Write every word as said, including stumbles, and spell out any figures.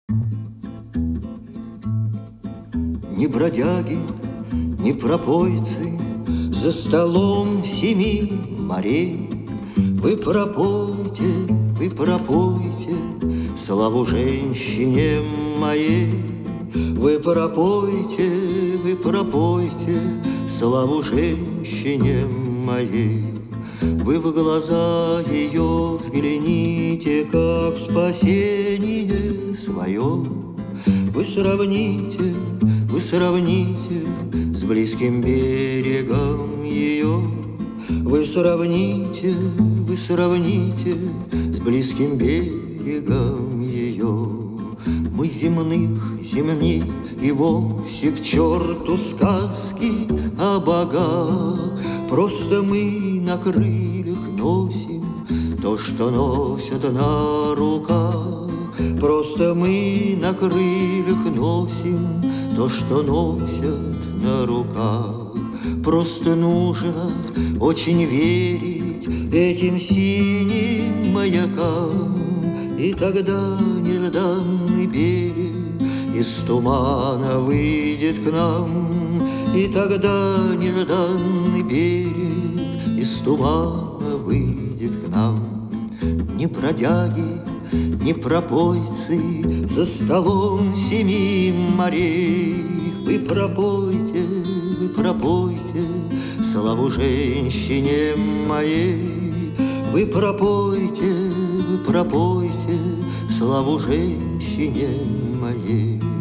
Ни бродяги, ни пропойцы за столом семи морей. Вы пропойте, вы пропойте славу женщине моей. Вы пропойте, вы пропойте славу женщине моей. Вы в глаза ее взгляните, как в спасение свое. Вы сравните, вы сравните с близким берегом ее. Вы сравните, вы сравните с близким берегом ее. Мы земных земней и вовсе к черту сказки о богах. Просто мы на крыльях носим то, что носят на руках. Просто мы на крыльях носим то, что носят на руках. Просто нужно очень верить этим синим маякам, и тогда нежданный берег из тумана выйдет к нам. И тогда нежданный берег из тумана выйдет к нам. Ни бродяги, ни пропойцы за столом семи морей. Вы пропойте, вы пропойте славу женщине моей. Вы пропойте, вы пропойте славу женщине моей.